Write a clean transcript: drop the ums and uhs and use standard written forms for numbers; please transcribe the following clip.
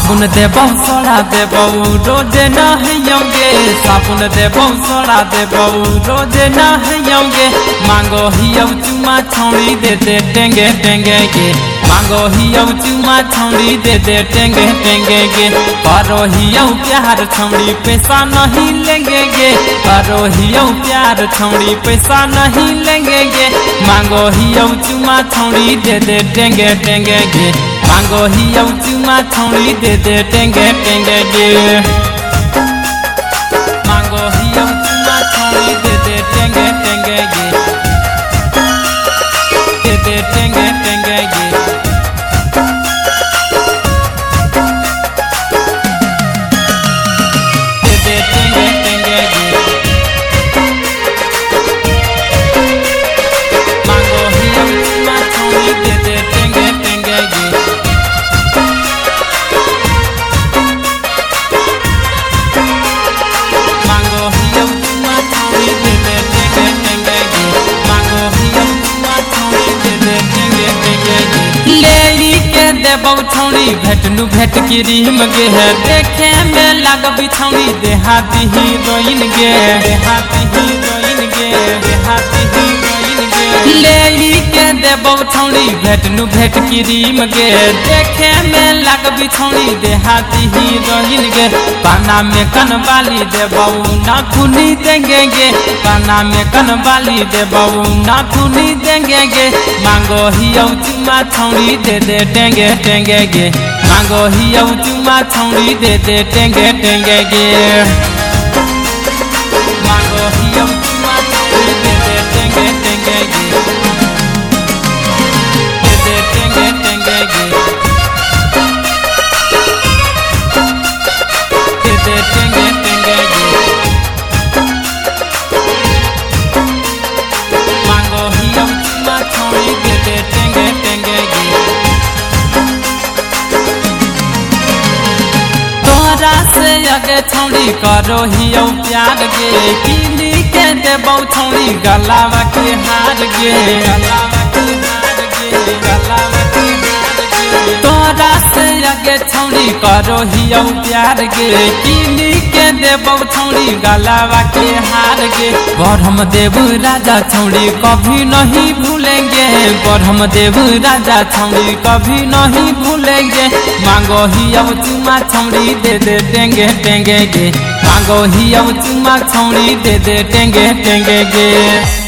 साबुन देबो सोडा देबो रोज नहायोगे साबुन देबो सोडा देबो रोज नहायोगे मांगो हियो चुमा छौड़ी दे दे टेंगे टेंगे गे मांगो हियो चुमा छौड़ी दे दे टेंगे टेंगे गे करो हियो प्यार छौड़ी पैसा नहीं लेंगे गे करो हियो प्यार छौड़ी पैसा नहीं लेंगे गे मांगो हियो चुमा छौड़ी दे दे टेंगे टेंगे गे मांगो हियो चुमा छौड़ी दे दे टेंगे टेंगे गे मांगो हियो चुमा छौड़ी दे दे टेंगे टेंगे गे दे दे टेंगे टेंगे गे दे दे टेंगे टेंगे गे मांगो हियो चुमा छौड़ी दे दे टेंगे टेंगे गे देबो छौड़ी भेटनु भेट क्रीम गे है देखे में लगबी छौड़ी देहाती हीरोइन गे देहाती हीरोइन गे देहाती हीरोइन गे लेली के देबो छौड़ी भेटनु भेट क्रीम गे देखे में लगबी छौड़ी देहाती हीरोइन गे काना में कनवाली देबो नाखूनी देंगे गे काना में कनवाली देबो नाखूनी देंगे गे मांगो हियो चुमा छौड़ी दे दे टेंगे टेंगे गे मांगो हियो चुमा छौड़ी दे दे टेंगे टेंगे गे मांगो हियो चुमा छौड़ी दे दे टेंगे टेंगे गे दे दे टेंगे टेंगे गे दे दे टेंगे टेंगे गे मांगो हियो चुमा छौड़ी दे दे टेंगे टेंगे गे से अगे छौड़ी करो हियो प्यार गे पीली के देबो छौड़ी गलावा के हार गे गलावा के हार गे गलावा के हार गे तोरा से अगे छौड़ी करो हियो प्यार गे पीली के देबो छौड़ी गलावा के हार गे गौरम देव राजा छौड़ी कभी नहीं भूलेंगे गौरम देव राजा छौड़ी कभी नहीं भूलेंगे मांगो हियो चुमा छौड़ी दे दे टेंगे टेंगे गे मांगो हियो चुमा छौड़ी दे दे टेंगे टेंगे गे।